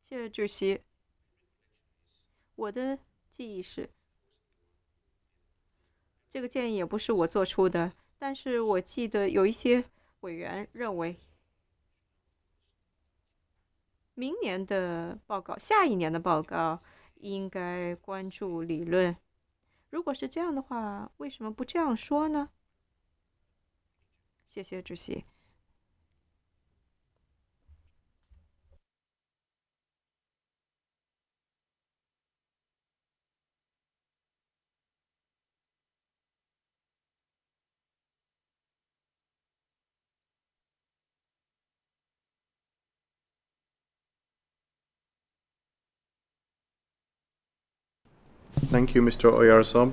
谢谢主席。我的记忆是，这个建议也不是我做出的，但是我记得有一些委员认为，明年的报告、下一年的报告应该关注理论。如果是这样的话，为什么不这样说呢？谢谢主席。 Thank you, Mr. Oyarzum.